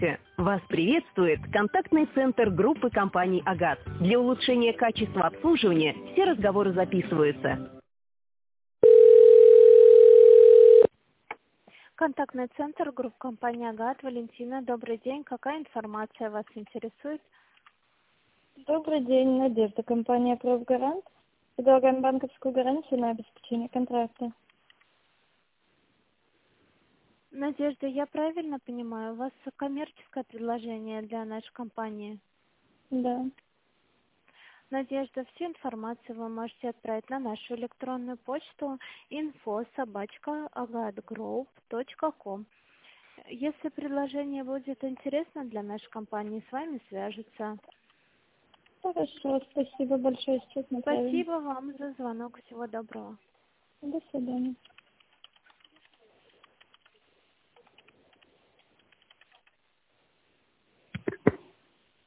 Вас приветствует контактный центр группы компаний «Агат». Для улучшения качества обслуживания все разговоры записываются. Контактный центр группы компании «Агат». Валентина, добрый день. Какая информация вас интересует? Добрый день, Надежда, компания «Профгарант». Предлагаем банковскую гарантию на обеспечение контракта. Надежда, я правильно понимаю, у вас коммерческое предложение для нашей компании? Да. Надежда, всю информацию вы можете отправить на нашу электронную почту info@agatgroup.com. Если предложение будет интересно для нашей компании, с вами свяжутся. Хорошо, спасибо большое, сейчас направим. Спасибо вам за звонок. Всего доброго. До свидания.